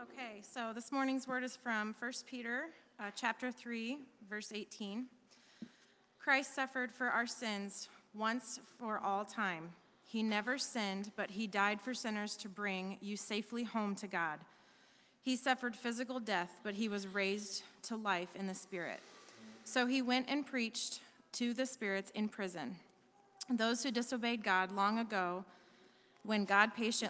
Okay, so this morning's word is from 1 Peter chapter 3, verse 18. Christ suffered for our sins once for all time. He never sinned, but he died for sinners to bring you safely home to God. He suffered physical death, but he was raised to life in the Spirit. So he went and preached to the spirits in prison, those who disobeyed God long ago when God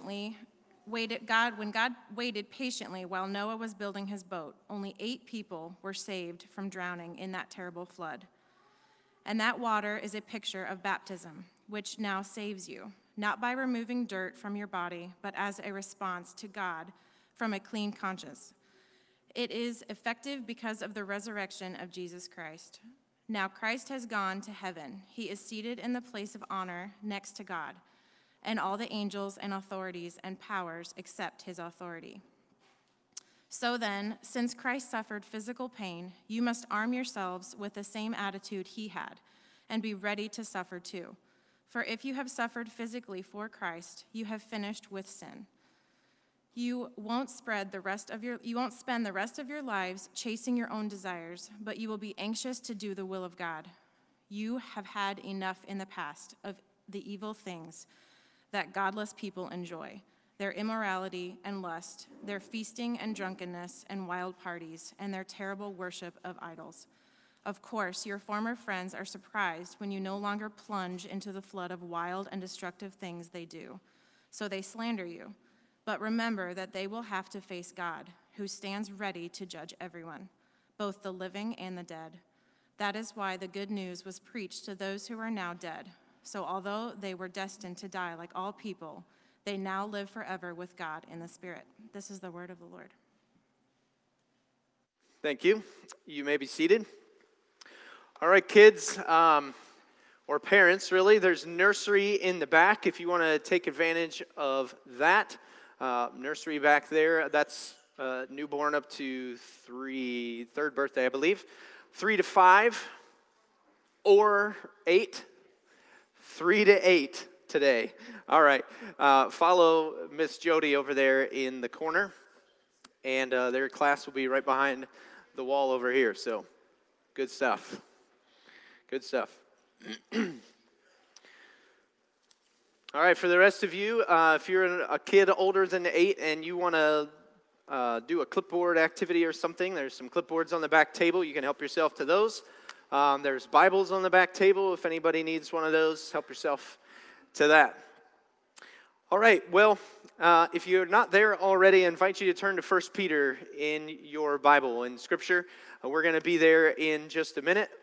waited patiently while Noah was building his boat. Only 8 people were saved from drowning in that terrible flood. And that water is a picture of baptism, which now saves you, not by removing dirt from your body, but as a response to God from a clean conscience. It is effective because of the resurrection of Jesus Christ. Now Christ has gone to heaven. He is seated in the place of honor next to God, and all the angels and authorities and powers accept his authority. So then, since Christ suffered physical pain, you must arm yourselves with the same attitude he had, and be ready to suffer too. For if you have suffered physically for Christ, you have finished with sin. You won't spend the rest of your lives chasing your own desires, but you will be anxious to do the will of God. You have had enough in the past of the evil things that godless people enjoy, their immorality and lust, their feasting and drunkenness and wild parties, and their terrible worship of idols. Of course, your former friends are surprised when you no longer plunge into the flood of wild and destructive things they do. So they slander you. But remember that they will have to face God, who stands ready to judge everyone, both the living and the dead. That is why the good news was preached to those who are now dead. So although they were destined to die like all people, they now live forever with God in the Spirit. This is the word of the Lord. Thank you. You may be seated. All right, kids, or parents, really, there's nursery in the back if you want to take advantage of that. Nursery back there, that's newborn up to third birthday, I believe. 3 to 5 or 8. 3 to 8 today. All right. Follow Miss Jody over there in the corner, and their class will be right behind the wall over here. So, good stuff. Good stuff. All right. For the rest of you, if you're a kid older than 8 and you want to do a clipboard activity or something, there's some clipboards on the back table. You can help yourself to those. There's Bibles on the back table. If anybody needs one of those, help yourself to that. All right, well, if you're not there already, I invite you to turn to 1 Peter in your Bible, in Scripture. We're going to be there in just a minute.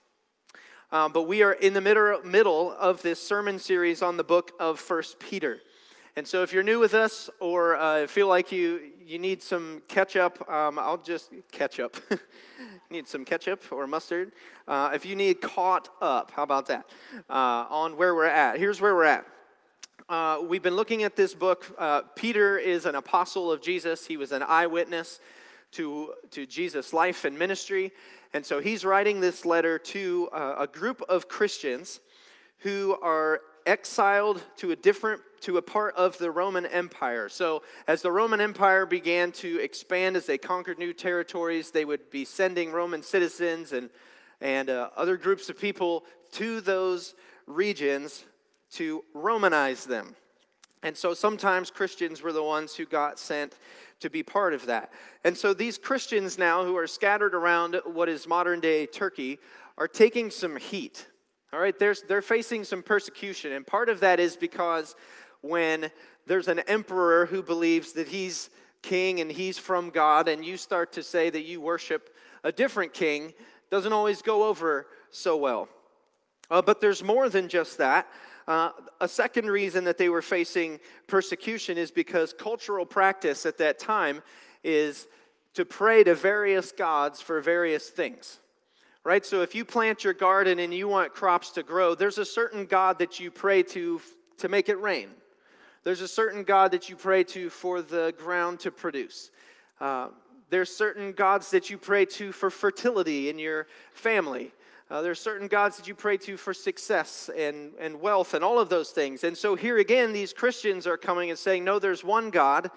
But we are in the middle of this sermon series on the book of 1 Peter. And so if you're new with us or feel like you need some ketchup, I'll just ketchup. Need some ketchup or mustard. If you need caught up, how about that? On where we're at. Here's where we're at. We've been looking at this book. Peter is an apostle of Jesus. He was an eyewitness to Jesus' life and ministry. And so he's writing this letter to a group of Christians who are exiled to a part of the Roman Empire. So as the Roman Empire began to expand, as they conquered new territories, they would be sending Roman citizens and other groups of people to those regions to Romanize them. And so sometimes Christians were the ones who got sent to be part of that. And so these Christians now, who are scattered around what is modern-day Turkey, are taking some heat. All right, they're facing some persecution, and part of that is because when there's an emperor who believes that he's king and he's from God, and you start to say that you worship a different king, doesn't always go over so well. But there's more than just that. A second reason that they were facing persecution is because cultural practice at that time is to pray to various gods for various things. Right, so if you plant your garden and you want crops to grow, there's a certain God that you pray to make it rain. There's a certain God that you pray to for the ground to produce. There's certain gods that you pray to for fertility in your family. There's certain gods that you pray to for success and wealth and all of those things. And so here again, these Christians are coming and saying, no, there's one God,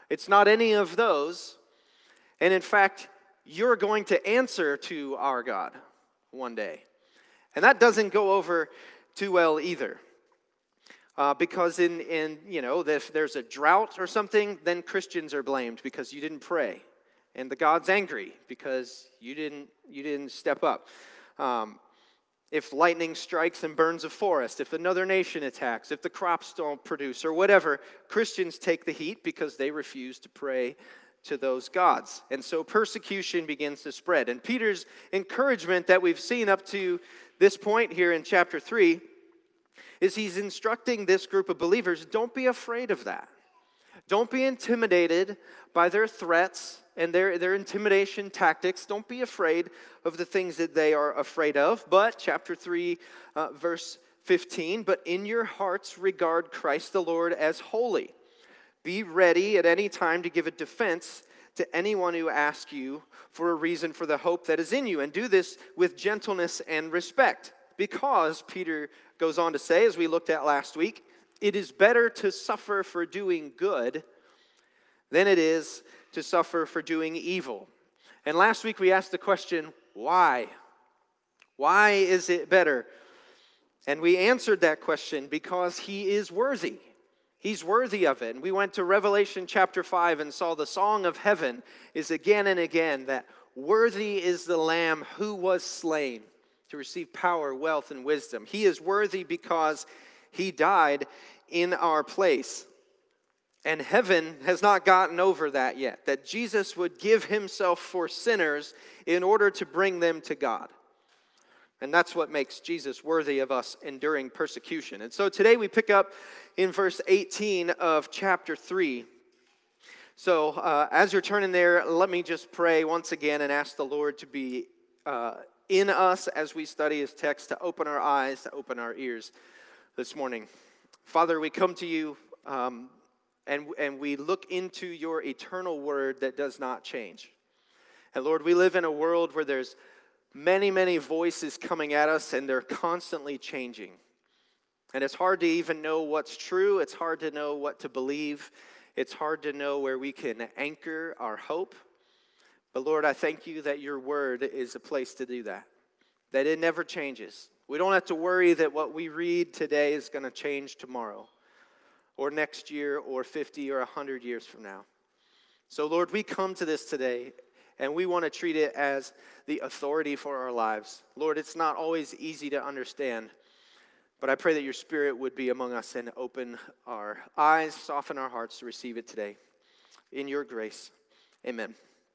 It's not any of those. And in fact, you're going to answer to our God one day. And that doesn't go over too well either. Because if there's a drought or something, then Christians are blamed because you didn't pray. And the God's angry because you didn't step up. If lightning strikes and burns a forest, if another nation attacks, if the crops don't produce or whatever, Christians take the heat because they refuse to pray to those gods. And so persecution begins to spread. And Peter's encouragement that we've seen up to this point here in chapter 3 is he's instructing this group of believers, don't be afraid of that. Don't be intimidated by their threats and their intimidation tactics. Don't be afraid of the things that they are afraid of. But, chapter 3, verse 15, but in your hearts regard Christ the Lord as holy. Be ready at any time to give a defense to anyone who asks you for a reason for the hope that is in you. And do this with gentleness and respect. Because, Peter goes on to say, as we looked at last week, it is better to suffer for doing good than it is to suffer for doing evil. And last week we asked the question, why? Why is it better? And we answered that question because he is worthy. He's worthy of it. And we went to Revelation chapter 5 and saw the song of heaven is again and again that worthy is the Lamb who was slain to receive power, wealth, and wisdom. He is worthy because he died in our place. And heaven has not gotten over that yet, that Jesus would give himself for sinners in order to bring them to God. And that's what makes Jesus worthy of us enduring persecution. And so today we pick up in verse 18 of chapter 3. So as you're turning there, let me just pray once again and ask the Lord to be in us as we study his text, to open our eyes, to open our ears this morning. Father, we come to you and we look into your eternal word that does not change. And Lord, we live in a world where there's many, many voices coming at us and they're constantly changing. And it's hard to even know what's true. It's hard to know what to believe. It's hard to know where we can anchor our hope. But Lord, I thank you that your word is a place to do that it never changes. We don't have to worry that what we read today is going to change tomorrow or next year or 50 or 100 years from now. So Lord, we come to this today and we want to treat it as the authority for our lives. Lord, it's not always easy to understand, but I pray that your Spirit would be among us and open our eyes, soften our hearts to receive it today. In your grace, amen.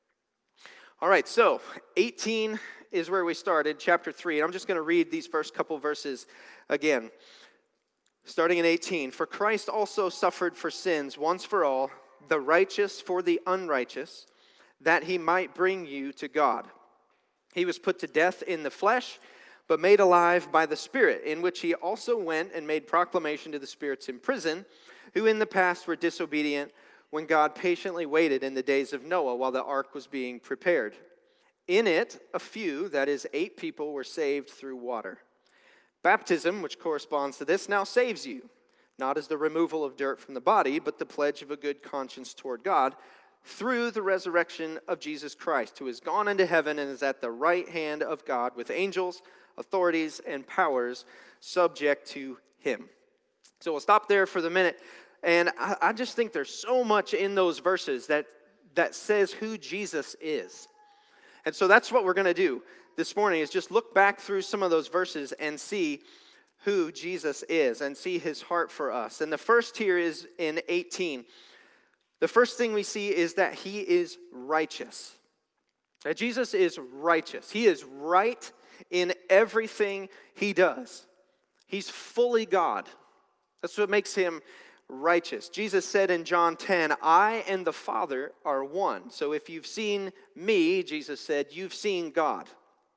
All right, so 18 is where we started, chapter 3. And I'm just going to read these first couple verses again. Starting in 18. For Christ also suffered for sins once for all, the righteous for the unrighteous, that he might bring you to God. He was put to death in the flesh, but made alive by the Spirit, in which he also went and made proclamation to the spirits in prison, who in the past were disobedient, when God patiently waited in the days of Noah while the ark was being prepared. In it, a few, that is 8 people, were saved through water. Baptism, which corresponds to this, now saves you, not as the removal of dirt from the body, but the pledge of a good conscience toward God, through the resurrection of Jesus Christ, who has gone into heaven and is at the right hand of God with angels, authorities, and powers subject to him. So we'll stop there for the minute. And I just think there's so much in those verses that says who Jesus is. And so that's what we're going to do this morning, is just look back through some of those verses and see who Jesus is and see his heart for us. And the first here is in 18. The first thing we see is that he is righteous. That Jesus is righteous. He is right in everything he does. He's fully God. That's what makes him righteous. Jesus said in John 10, I and the Father are one. So if you've seen me, Jesus said, you've seen God.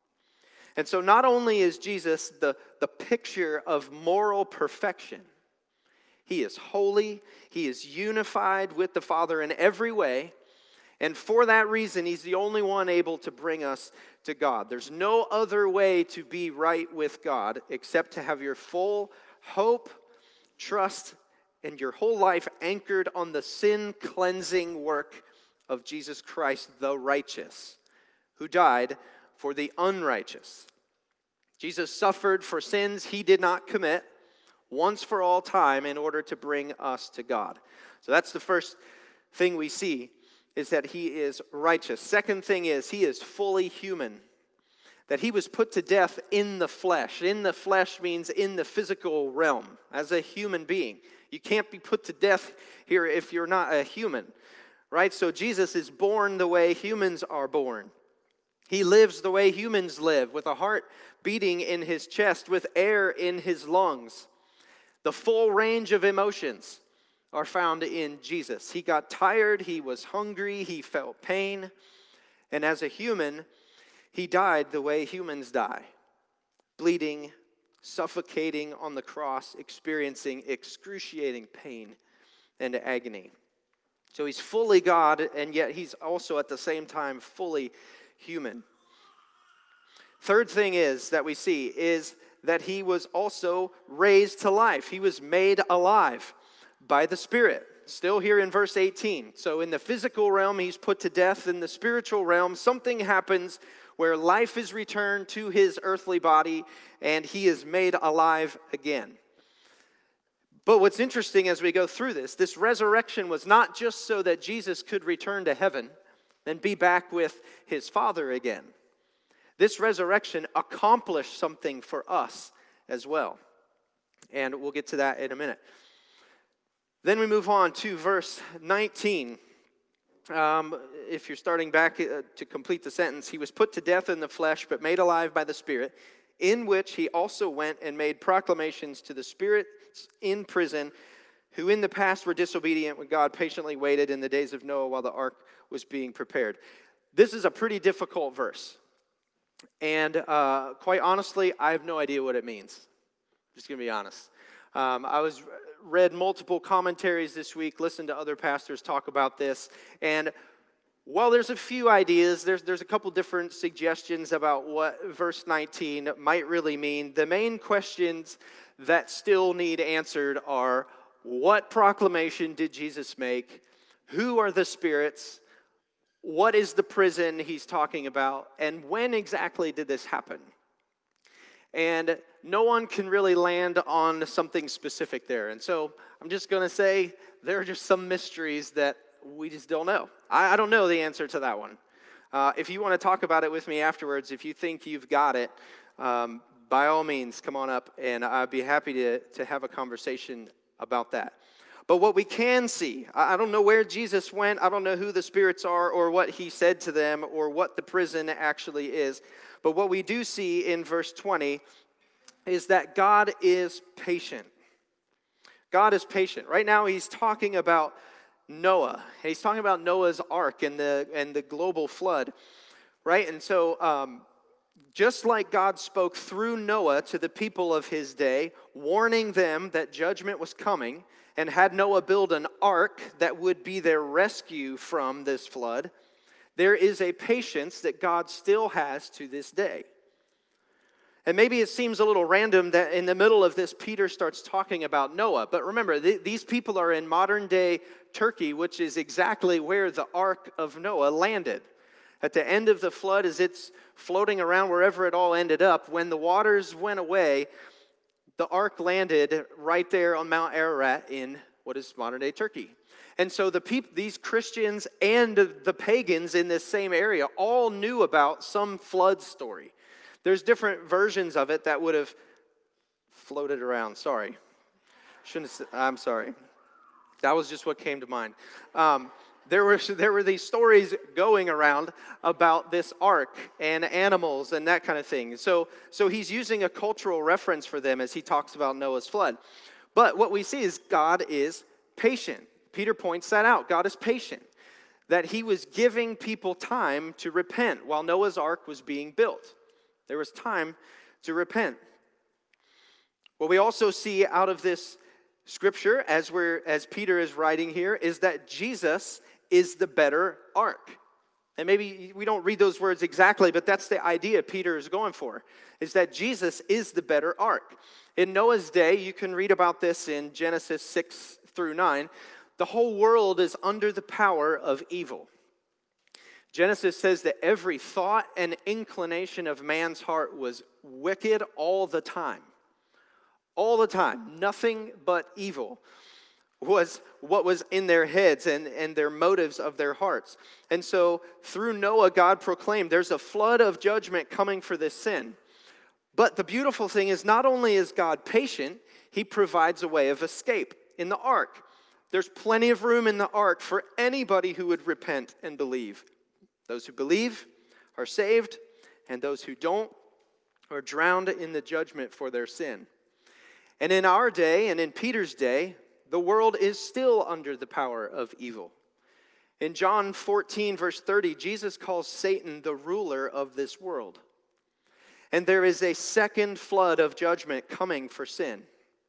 And so not only is Jesus the picture of moral perfection, he is holy, he is unified with the Father in every way, and for that reason, he's the only one able to bring us to God. There's no other way to be right with God except to have your full hope, trust, and your whole life anchored on the sin-cleansing work of Jesus Christ, the righteous, who died for the unrighteous. Jesus suffered for sins he did not commit once for all time in order to bring us to God. So that's the first thing we see, is that he is righteous. Second thing is he is fully human, that he was put to death in the flesh. In the flesh means in the physical realm, as a human being. You can't be put to death here if you're not a human, right? So Jesus is born the way humans are born. He lives the way humans live, with a heart beating in his chest, with air in his lungs. The full range of emotions are found in Jesus. He got tired, he was hungry, he felt pain, and as a human, he died the way humans die, bleeding, suffocating on the cross, experiencing excruciating pain and agony. So he's fully God, and yet he's also at the same time fully human. Third thing is that we see is that he was also raised to life. He was made alive by the Spirit. Still here in verse 18. So in the physical realm, he's put to death. In the spiritual realm, something happens where life is returned to his earthly body and he is made alive again. But what's interesting as we go through this resurrection was not just so that Jesus could return to heaven and be back with his Father again. This resurrection accomplished something for us as well. And we'll get to that in a minute. Then we move on to verse 19. If you're starting back to complete the sentence, he was put to death in the flesh, but made alive by the Spirit, in which he also went and made proclamations to the spirits in prison, who in the past were disobedient when God patiently waited in the days of Noah while the ark was being prepared. This is a pretty difficult verse. And quite honestly, I have no idea what it means. Just going to be honest. I read multiple commentaries this week, listened to other pastors talk about this, and while there's a few ideas, there's a couple different suggestions about what verse 19 might really mean. The main questions that still need answered are, what proclamation did Jesus make? Who are the spirits? What is the prison he's talking about? And when exactly did this happen? And no one can really land on something specific there. And so I'm just going to say there are just some mysteries that we just don't know. I don't know the answer to that one. If you want to talk about it with me afterwards, if you think you've got it, by all means, come on up, and I'd be happy to have a conversation about that. But what we can see, I don't know where Jesus went, I don't know who the spirits are, or what he said to them, or what the prison actually is. But what we do see in verse 20 is that God is patient. God is patient. Right now he's talking about Noah. He's talking about Noah's ark and the global flood, right? And so just like God spoke through Noah to the people of his day, warning them that judgment was coming, and had Noah build an ark that would be their rescue from this flood, there is a patience that God still has to this day. And maybe it seems a little random that in the middle of this, Peter starts talking about Noah. But remember, these people are in modern-day Turkey, which is exactly where the Ark of Noah landed. At the end of the flood, as it's floating around wherever it all ended up, when the waters went away, the ark landed right there on Mount Ararat in what is modern-day Turkey. And so these Christians and the pagans in this same area all knew about some flood story. There's different versions of it that would have floated around. Sorry. I'm sorry. That was just what came to mind. There were these stories going around about this ark and animals and that kind of thing. So he's using a cultural reference for them as he talks about Noah's flood. But what we see is God is patient. Peter points that out. God is patient. That he was giving people time to repent while Noah's ark was being built. There was time to repent. What we also see out of this scripture, as Peter is writing here, is that Jesus is the better ark. And maybe we don't read those words exactly, but that's the idea Peter is going for, is that Jesus is the better ark. In Noah's day, you can read about this in Genesis 6 through 9, the whole world is under the power of evil. Genesis says that every thought and inclination of man's heart was wicked all the time. All the time. Nothing but evil was what was in their heads and their motives of their hearts. And so through Noah, God proclaimed there's a flood of judgment coming for this sin. But the beautiful thing is not only is God patient, he provides a way of escape in the ark. There's plenty of room in the ark for anybody who would repent and believe. Those who believe are saved, and those who don't are drowned in the judgment for their sin. And in our day, and in Peter's day, the world is still under the power of evil. In John 14, verse 30, Jesus calls Satan the ruler of this world. And there is a second flood of judgment coming for sin.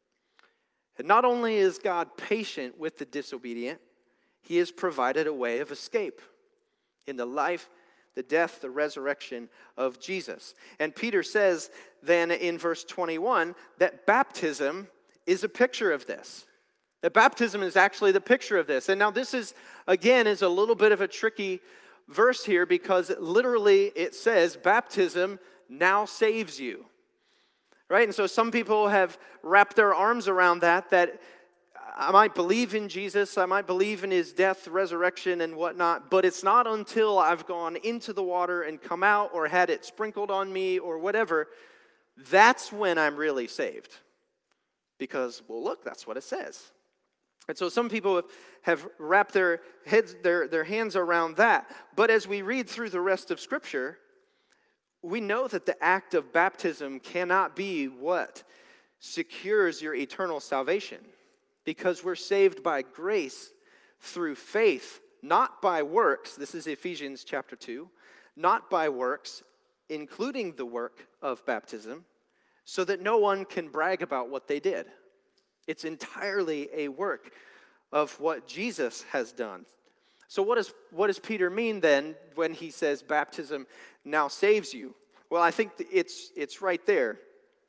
And not only is God patient with the disobedient, he has provided a way of escape in the life, the death, the resurrection of Jesus. And Peter says then in verse 21 that baptism is a picture of this. That baptism is actually the picture of this. And now this is, again, is a little bit of a tricky verse here because literally it says baptism now saves you. Right? And so some people have wrapped their arms around that I might believe in Jesus, I might believe in his death, resurrection, and whatnot, but it's not until I've gone into the water and come out or had it sprinkled on me or whatever, that's when I'm really saved. Because, well, look, that's what it says. And so some people have wrapped their hands around that. But as we read through the rest of Scripture, we know that the act of baptism cannot be what secures your eternal salvation. Because we're saved by grace through faith, not by works. This is Ephesians chapter 2. Not by works, including the work of baptism, so that no one can brag about what they did. It's entirely a work of what Jesus has done. So what does Peter mean then when he says baptism now saves you? Well, I think it's right there.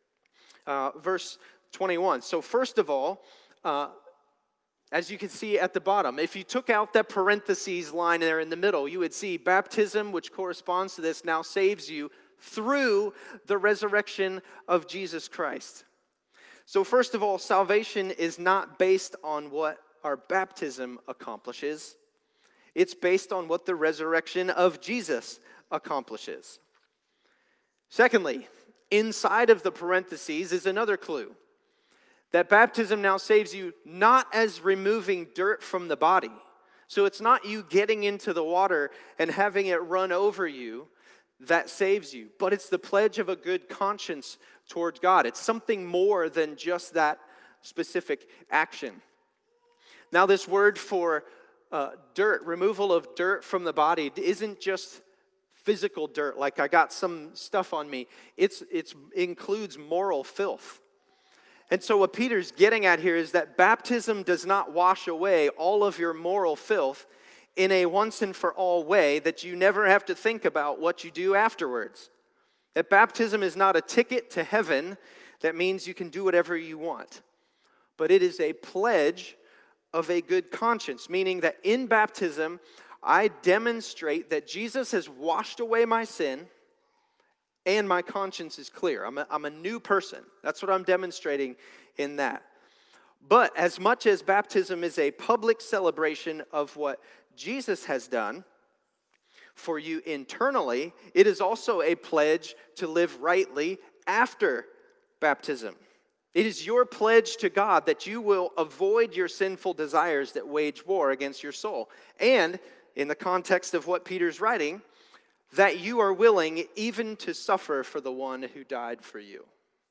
Verse 21. So first of all, as you can see at the bottom, if you took out that parentheses line there in the middle, you would see baptism, which corresponds to this, now saves you through the resurrection of Jesus Christ. So first of all, salvation is not based on what our baptism accomplishes. It's based on what the resurrection of Jesus accomplishes. Secondly, inside of the parentheses is another clue. That baptism now saves you not as removing dirt from the body. So it's not you getting into the water and having it run over you that saves you, but it's the pledge of a good conscience toward God. It's something more than just that specific action. Now this word for dirt, removal of dirt from the body, isn't just physical dirt, like I got some stuff on me. It includes moral filth. And so what Peter's getting at here is that baptism does not wash away all of your moral filth in a once and for all way that you never have to think about what you do afterwards. That baptism is not a ticket to heaven that means you can do whatever you want. But it is a pledge of a good conscience, meaning that in baptism, I demonstrate that Jesus has washed away my sin and my conscience is clear. I'm a new person. That's what I'm demonstrating in that. But as much as baptism is a public celebration of what Jesus has done for you internally, it is also a pledge to live rightly after baptism. It is your pledge to God that you will avoid your sinful desires that wage war against your soul. And in the context of what Peter's writing, that you are willing even to suffer for the one who died for you.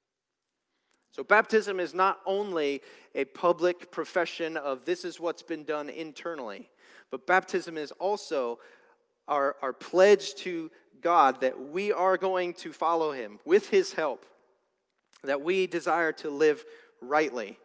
So baptism is not only a public profession of this is what's been done internally, but baptism is also our pledge to God that we are going to follow him with his help, that we desire to live rightly.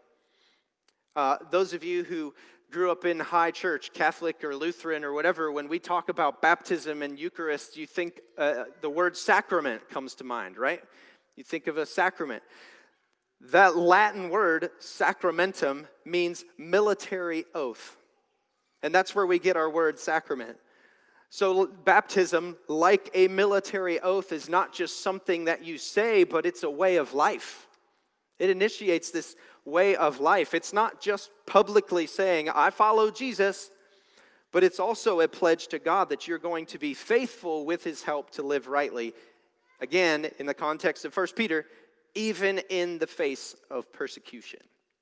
Those of you who grew up in high church, Catholic or Lutheran or whatever, when we talk about baptism and Eucharist, you think the word sacrament comes to mind, right? You think of a sacrament. That Latin word, sacramentum, means military oath. And that's where we get our word sacrament. So baptism, like a military oath, is not just something that you say, but it's a way of life. It initiates this way of life. It's not just publicly saying, I follow Jesus, but it's also a pledge to God that you're going to be faithful with his help to live rightly. Again, in the context of 1 Peter, even in the face of persecution.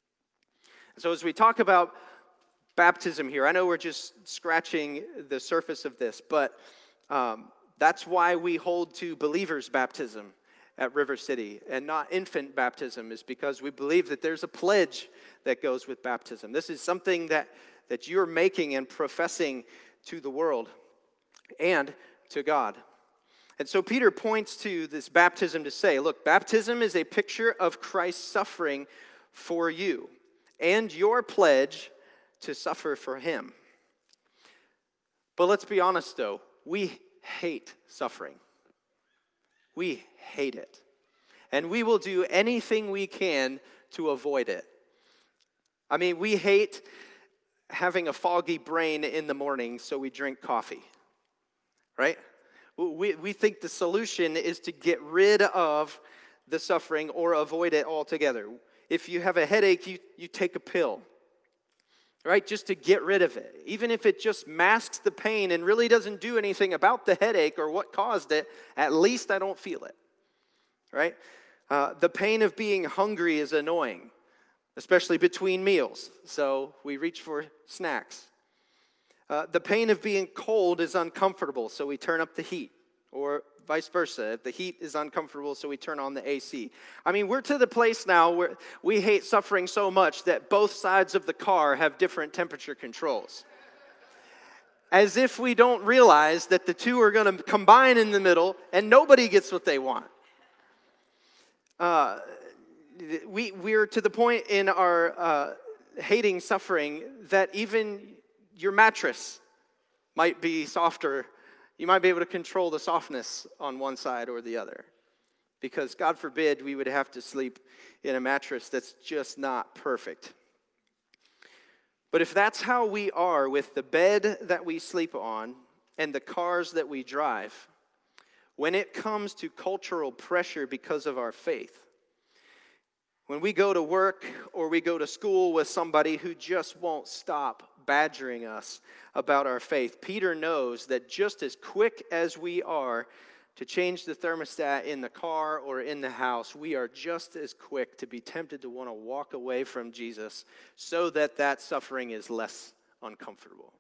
So as we talk about baptism here, I know we're just scratching the surface of this, but that's why we hold to believers' baptism at River City and not infant baptism, is because we believe that there's a pledge that goes with baptism. This is something that you're making and professing to the world and to God. And so Peter points to this baptism to say, look, baptism is a picture of Christ's suffering for you and your pledge to suffer for him. But let's be honest though, we hate suffering. We hate it. And we will do anything we can to avoid it. I mean, we hate having a foggy brain in the morning, so we drink coffee, right? We think the solution is to get rid of the suffering or avoid it altogether. If you have a headache, you take a pill, right? Just to get rid of it. Even if it just masks the pain and really doesn't do anything about the headache or what caused it, at least I don't feel it, right? The pain of being hungry is annoying, especially between meals, so we reach for snacks. The pain of being cold is uncomfortable, so we turn up the heat, or vice versa. If the heat is uncomfortable, so we turn on the AC. I mean, we're to the place now where we hate suffering so much that both sides of the car have different temperature controls. As if we don't realize that the two are going to combine in the middle and nobody gets what they want. We're to the point in our hating suffering that even your mattress might be softer. You might be able to control the softness on one side or the other. Because God forbid we would have to sleep in a mattress that's just not perfect. But if that's how we are with the bed that we sleep on and the cars that we drive, when it comes to cultural pressure because of our faith, when we go to work or we go to school with somebody who just won't stop badgering us about our faith, Peter knows that just as quick as we are to change the thermostat in the car or in the house, we are just as quick to be tempted to want to walk away from Jesus so that that suffering is less uncomfortable.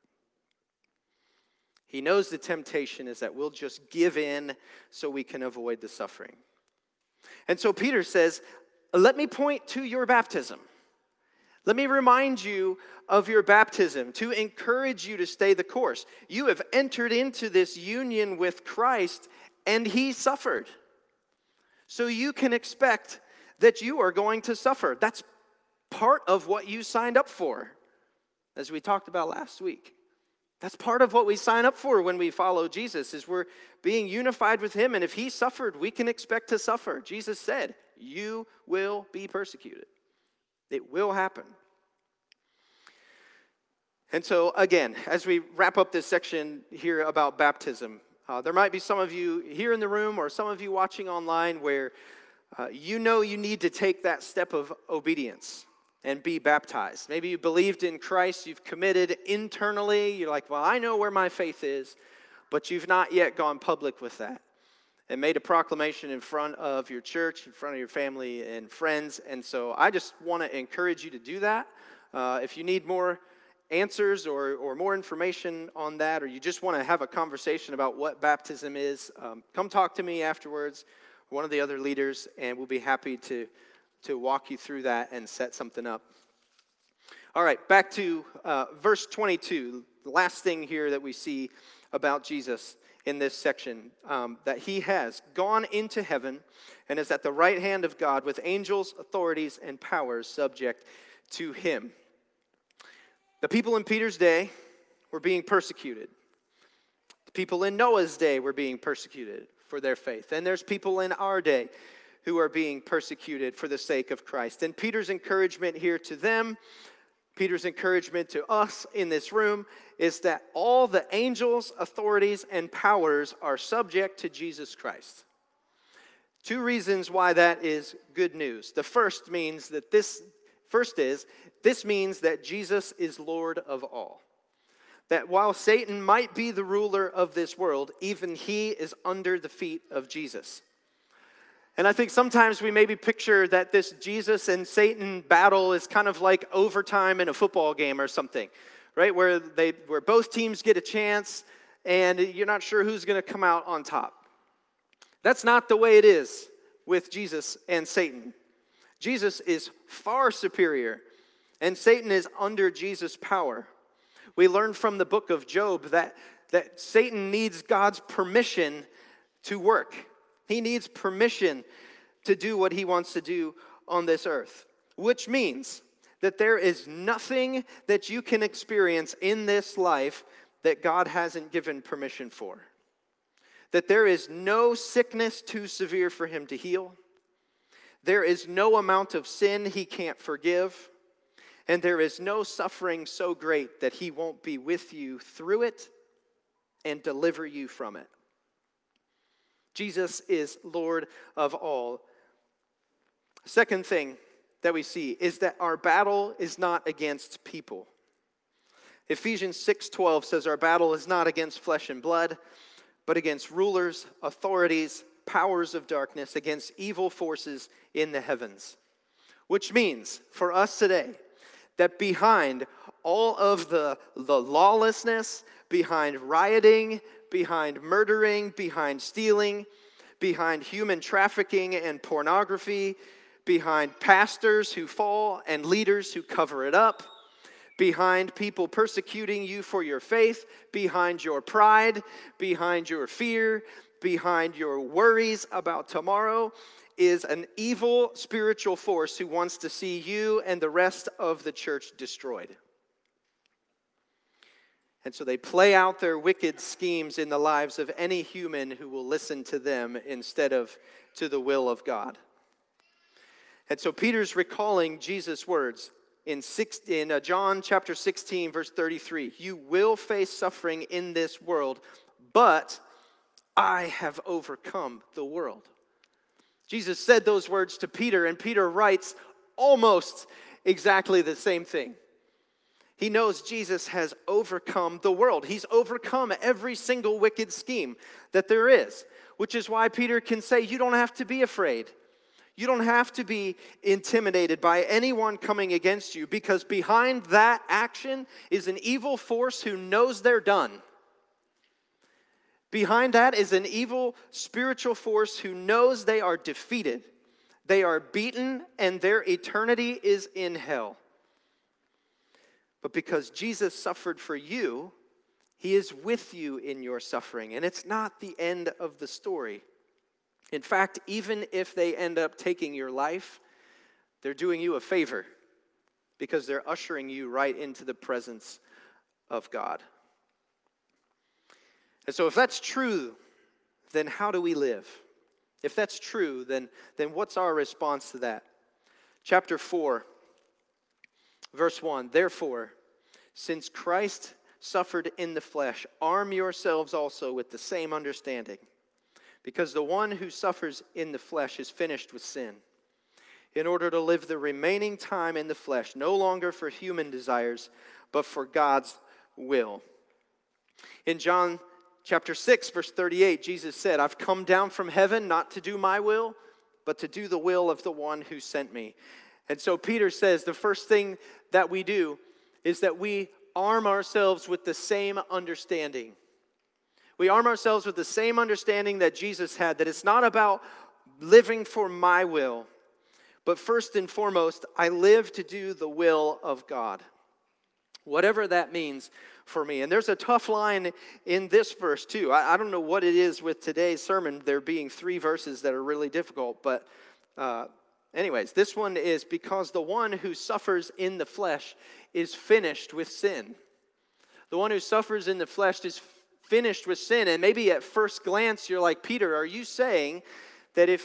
He knows the temptation is that we'll just give in so we can avoid the suffering. And so Peter says, let me point to your baptism. Let me remind you of your baptism to encourage you to stay the course. You have entered into this union with Christ, and he suffered. So you can expect that you are going to suffer. That's part of what you signed up for, as we talked about last week. That's part of what we sign up for when we follow Jesus, is we're being unified with him, and if he suffered, we can expect to suffer. Jesus said, you will be persecuted. It will happen. And so, again, as we wrap up this section here about baptism, there might be some of you here in the room or some of you watching online where you know you need to take that step of obedience and be baptized. Maybe you believed in Christ, you've committed internally, you're like, well, I know where my faith is, but you've not yet gone public with that and made a proclamation in front of your church, in front of your family and friends. And so I just want to encourage you to do that. If you need more answers or more information on that, or you just want to have a conversation about what baptism is, come talk to me afterwards, one of the other leaders, and we'll be happy to walk you through that and set something up. All right, back to verse 22, the last thing here that we see about Jesus in this section, that he has gone into heaven and is at the right hand of God with angels, authorities, and powers subject to him. The people in Peter's day were being persecuted. The people in Noah's day were being persecuted for their faith. And there's people in our day who are being persecuted for the sake of Christ. And Peter's encouragement here to them, Peter's encouragement to us in this room, is that all the angels, authorities, and powers are subject to Jesus Christ. Two reasons why that is good news. The first means that this means that Jesus is Lord of all. That while Satan might be the ruler of this world, even he is under the feet of Jesus. And I think sometimes we maybe picture that this Jesus and Satan battle is kind of like overtime in a football game or something, right? Where both teams get a chance and you're not sure who's going to come out on top. That's not the way it is with Jesus and Satan. Jesus is far superior, and Satan is under Jesus' power. We learn from the book of Job that Satan needs God's permission to work. He needs permission to do what he wants to do on this earth, which means that there is nothing that you can experience in this life that God hasn't given permission for. That there is no sickness too severe for him to heal. There is no amount of sin he can't forgive. And there is no suffering so great that he won't be with you through it and deliver you from it. Jesus is Lord of all. Second thing that we see is that our battle is not against people. Ephesians 6:12 says our battle is not against flesh and blood, but against rulers, authorities, powers of darkness, against evil forces in the heavens. Which means for us today that behind all of the lawlessness, behind rioting, behind murdering, behind stealing, behind human trafficking and pornography, behind pastors who fall and leaders who cover it up, behind people persecuting you for your faith, behind your pride, behind your fear, behind your worries about tomorrow, is an evil spiritual force who wants to see you and the rest of the church destroyed. And so they play out their wicked schemes in the lives of any human who will listen to them instead of to the will of God. And so Peter's recalling Jesus' words in John chapter 16, verse 33. You will face suffering in this world, but I have overcome the world. Jesus said those words to Peter, and Peter writes almost exactly the same thing. He knows Jesus has overcome the world. He's overcome every single wicked scheme that there is, which is why Peter can say, you don't have to be afraid. You don't have to be intimidated by anyone coming against you, because behind that action is an evil force who knows they're done. Behind that is an evil spiritual force who knows they are defeated. They are beaten, and their eternity is in hell. But because Jesus suffered for you, he is with you in your suffering. And it's not the end of the story. In fact, even if they end up taking your life, they're doing you a favor, because they're ushering you right into the presence of God. And so if that's true, then how do we live? If that's true, then what's our response to that? Chapter 4, verse 1, therefore, since Christ suffered in the flesh, arm yourselves also with the same understanding. Because the one who suffers in the flesh is finished with sin, in order to live the remaining time in the flesh, no longer for human desires, but for God's will. In John chapter 6, verse 38, Jesus said, I've come down from heaven not to do my will, but to do the will of the one who sent me. And so Peter says the first thing that we do is that we arm ourselves with the same understanding. We arm ourselves with the same understanding that Jesus had, that it's not about living for my will, but first and foremost, I live to do the will of God. Whatever that means for me. And there's a tough line in this verse too. I don't know what it is with today's sermon, there being 3 verses that are really difficult, but anyways, this one is because the one who suffers in the flesh is finished with sin. The one who suffers in the flesh is finished with sin. And maybe at first glance, you're like, Peter, are you saying that if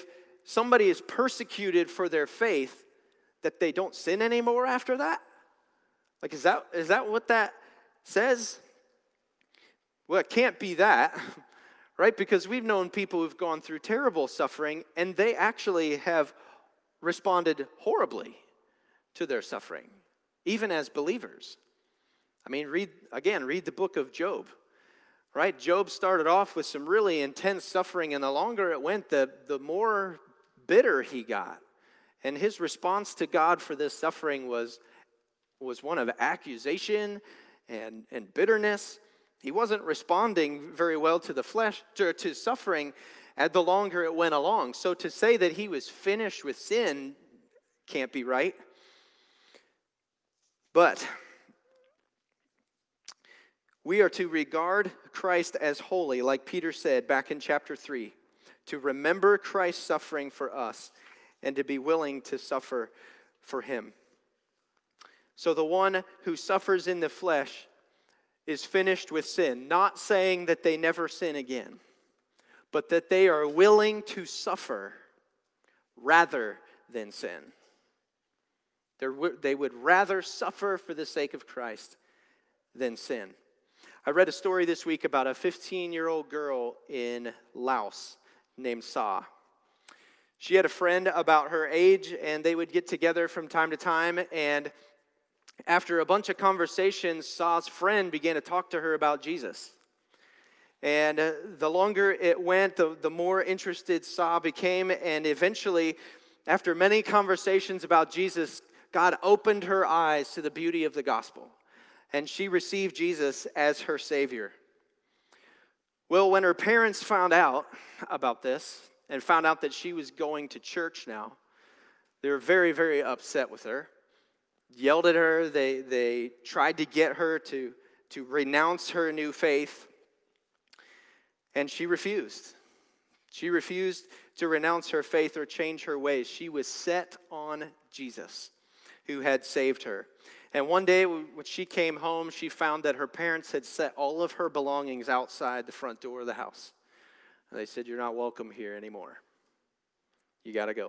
somebody is persecuted for their faith, that they don't sin anymore after that? Like, is that what that says? Well, it can't be that, right? Because we've known people who've gone through terrible suffering, and they actually have responded horribly to their suffering, even as believers. I mean, read the book of Job, right? Job started off with some really intense suffering, and the longer it went, the more bitter he got. And his response to God for this suffering was one of accusation and bitterness. He wasn't responding very well to the flesh, to suffering, the longer it went along. So to say that he was finished with sin can't be right. But we are to regard Christ as holy, like Peter said back in chapter 3, to remember Christ's suffering for us and to be willing to suffer for him. So the one who suffers in the flesh is finished with sin, not saying that they never sin again, but that they are willing to suffer rather than sin. They would rather suffer for the sake of Christ than sin. I read a story this week about a 15-year-old girl in Laos named Sa. She had a friend about her age, and they would get together from time to time, and after a bunch of conversations, Sa's friend began to talk to her about Jesus. And the longer it went, the more interested Sa became, and eventually, after many conversations about Jesus, God opened her eyes to the beauty of the gospel, and she received Jesus as her Savior. Well, when her parents found out about this and found out that she was going to church now, they were very, very upset with her, yelled at her. They tried to get her to renounce her new faith, and she refused. She refused to renounce her faith or change her ways. She was set on Jesus, who had saved her. And one day when she came home, she found that her parents had set all of her belongings outside the front door of the house. And they said, "You're not welcome here anymore. You got to go."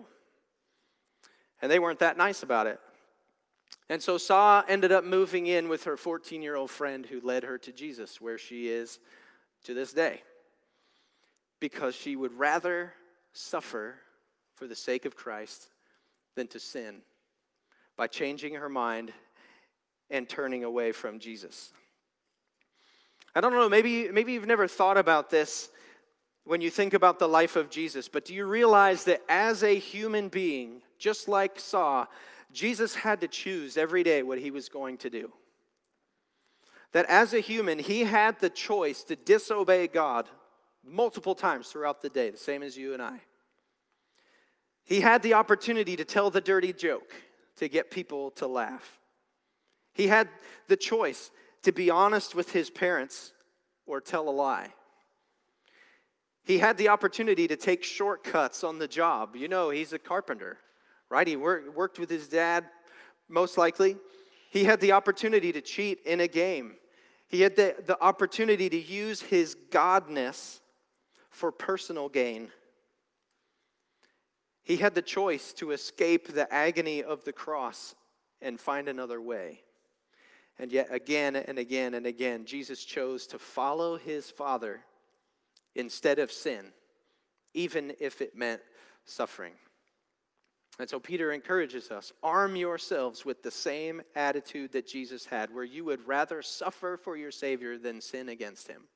And they weren't that nice about it. And so Sa ended up moving in with her 14-year-old friend who led her to Jesus, where she is to this day, because she would rather suffer for the sake of Christ than to sin by changing her mind and turning away from Jesus. I don't know, maybe you've never thought about this when you think about the life of Jesus, but do you realize that as a human being, just like Sa, Jesus had to choose every day what he was going to do? That as a human, he had the choice to disobey God multiple times throughout the day, the same as you and I. He had the opportunity to tell the dirty joke to get people to laugh. He had the choice to be honest with his parents or tell a lie. He had the opportunity to take shortcuts on the job. You know, he's a carpenter, right? He worked with his dad, most likely. He had the opportunity to cheat in a game. He had the opportunity to use his godness for personal gain. He had the choice to escape the agony of the cross and find another way. And yet again and again and again, Jesus chose to follow his Father instead of sin, even if it meant suffering. And so Peter encourages us, arm yourselves with the same attitude that Jesus had, where you would rather suffer for your Savior than sin against him.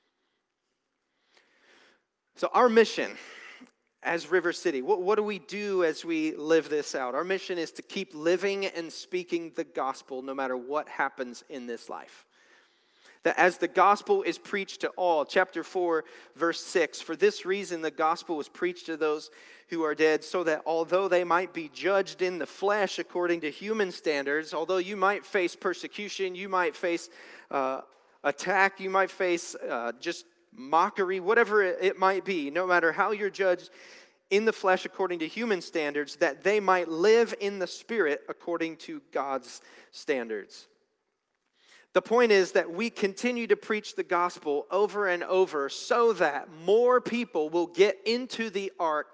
So our mission as River City, what do we do as we live this out? Our mission is to keep living and speaking the gospel no matter what happens in this life. That as the gospel is preached to all, chapter 4, verse 6, for this reason the gospel was preached to those who are dead, so that although they might be judged in the flesh according to human standards, although you might face persecution, you might face attack, you might face just mockery, whatever it might be, no matter how you're judged in the flesh according to human standards, that they might live in the spirit according to God's standards. The point is that we continue to preach the gospel over and over so that more people will get into the ark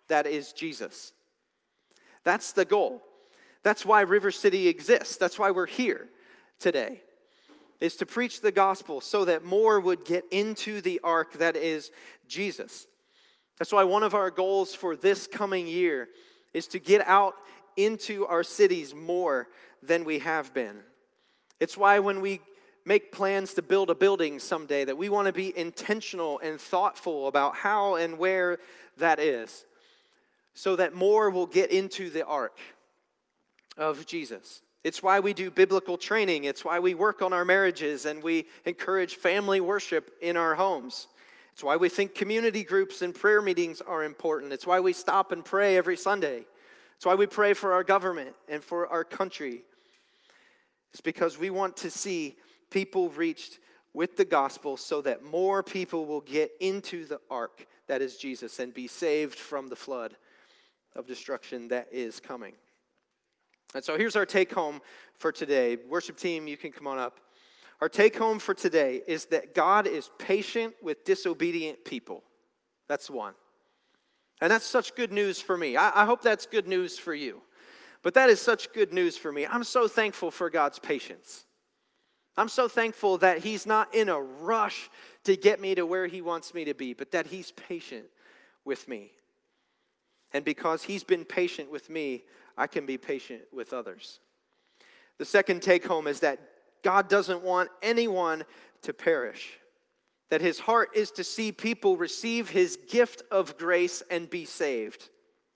that is Jesus. That's the goal. That's why River City exists. That's why we're here today, is to preach the gospel so that more would get into the ark that is Jesus. That's why one of our goals for this coming year is to get out into our cities more than we have been. It's why when we make plans to build a building someday, that we want to be intentional and thoughtful about how and where that is, so that more will get into the ark of Jesus. It's why we do biblical training. It's why we work on our marriages and we encourage family worship in our homes. It's why we think community groups and prayer meetings are important. It's why we stop and pray every Sunday. It's why we pray for our government and for our country. It's because we want to see people reached with the gospel so that more people will get into the ark that is Jesus and be saved from the flood of destruction that is coming. And so here's our take home for today. Worship team, you can come on up. Our take home for today is that God is patient with disobedient people. That's one. And that's such good news for me. I hope that's good news for you. But that is such good news for me. I'm so thankful for God's patience. I'm so thankful that He's not in a rush to get me to where He wants me to be, but that He's patient with me. And because He's been patient with me, I can be patient with others. The second take home is that God doesn't want anyone to perish. That His heart is to see people receive His gift of grace and be saved.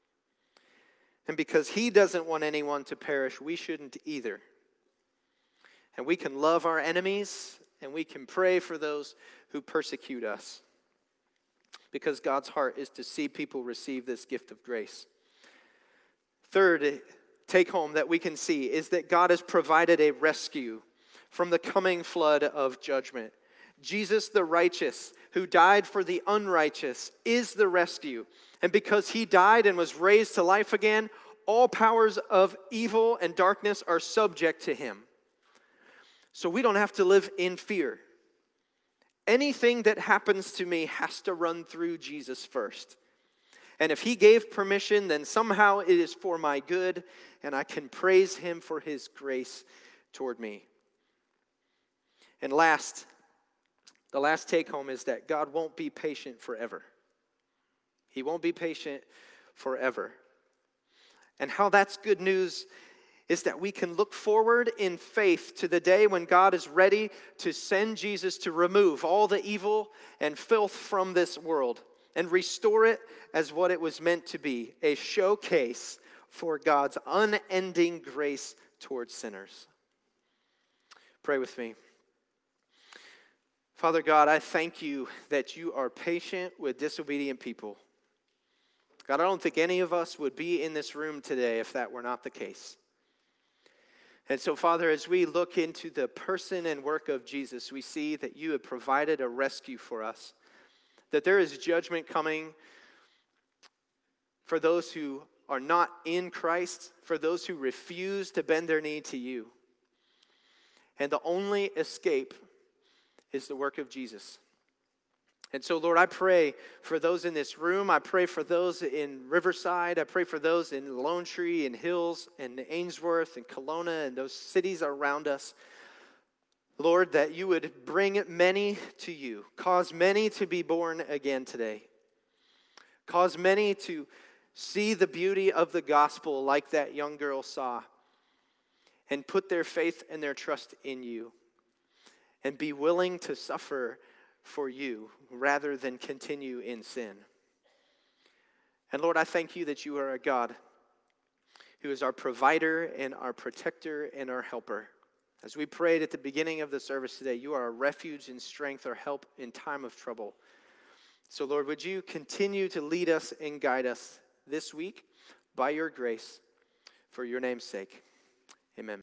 And because He doesn't want anyone to perish, we shouldn't either. And we can love our enemies, and we can pray for those who persecute us. Because God's heart is to see people receive this gift of grace. Third take home that we can see is that God has provided a rescue from the coming flood of judgment. Jesus the righteous, who died for the unrighteous, is the rescue. And because He died and was raised to life again, all powers of evil and darkness are subject to Him. So we don't have to live in fear. Anything that happens to me has to run through Jesus first. And if He gave permission, then somehow it is for my good, and I can praise Him for His grace toward me. And the last take home is that God won't be patient forever. He won't be patient forever. And how that's good news is that we can look forward in faith to the day when God is ready to send Jesus to remove all the evil and filth from this world and restore it as what it was meant to be, a showcase for God's unending grace towards sinners. Pray with me. Father God, I thank You that You are patient with disobedient people. God, I don't think any of us would be in this room today if that were not the case. And so, Father, as we look into the person and work of Jesus, we see that You have provided a rescue for us, that there is judgment coming for those who are not in Christ, for those who refuse to bend their knee to You. And the only escape is the work of Jesus. And so, Lord, I pray for those in this room. I pray for those in Riverside. I pray for those in Lone Tree and Hills and Ainsworth and Kelowna and those cities around us. Lord, that You would bring many to You. Cause many to be born again today. Cause many to see the beauty of the gospel like that young girl saw. And put their faith and their trust in You. And be willing to suffer for You rather than continue in sin. And Lord, I thank You that You are a God who is our provider and our protector and our helper. As we prayed at the beginning of the service today, You are a refuge and strength, our help in time of trouble. So Lord, would You continue to lead us and guide us this week by Your grace for Your name's sake. Amen.